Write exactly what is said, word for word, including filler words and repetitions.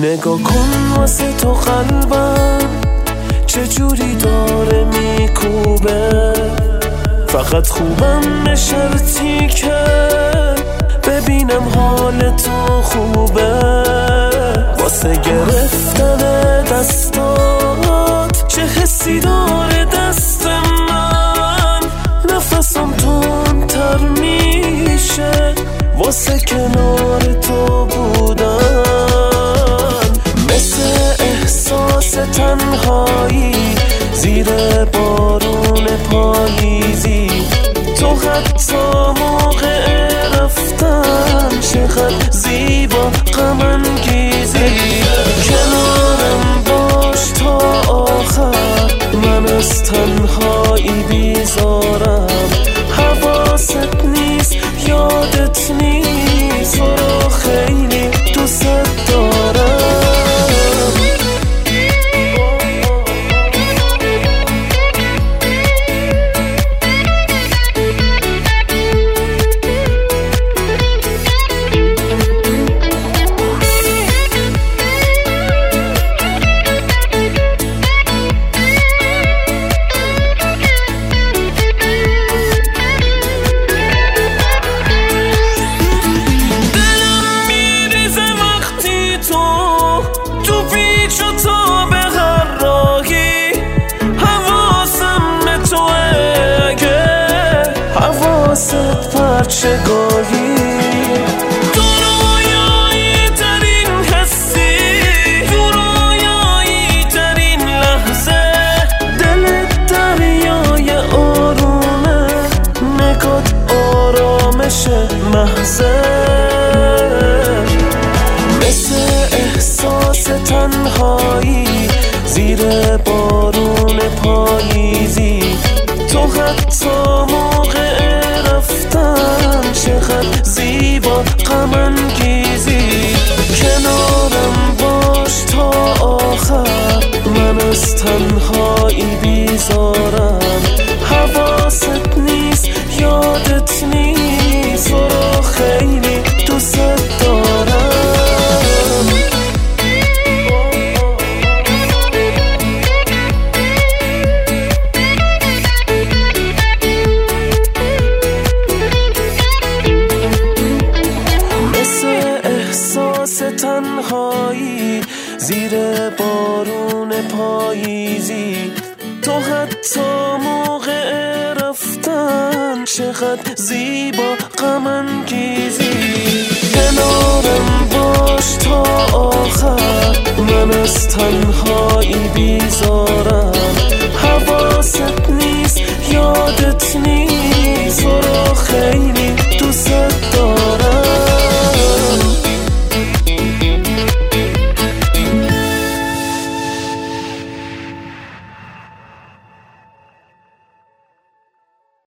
نگاه کن واسه تو قلبم چجوری داره میکوبه، فقط خوبم شرطی که ببینم حال تو خوبه. واسه گرفتن دستات چه حسی داره دست من، نفسم تندتر میشه واسه کنار تو بودن. مثل احساس تنهایی زیر بارون پاییزی، تو حتی موقع رفتن چقدر زیبا غم انگیزی. کنارم باش تا آخر، من از تنهایی بیزارم. حواست نیست یادت نیست تو رو خیلی دوست دارم. حواست پرچگاهی تو رویایی ترین حسی، تو رویایی ترین لحظه. دلت دریای آرومه، نگات آرامش محضه. مثل احساس تنهایی زیر بارون پاییزی، تو حتی موقع رفتن چقدر زیبا غم انگیزی. کنارم باش تا آخر، من از تنهایی بیزارم. حواست نیست یادت نیست تو رو خیلی دوست دارم. تنهایی زیر بارون پاییزی، تو حتی موقع رفتن چقدر زیبا غم انگیزی. کنارم باش تا آخر، من از تنهایی بیزارم. حواست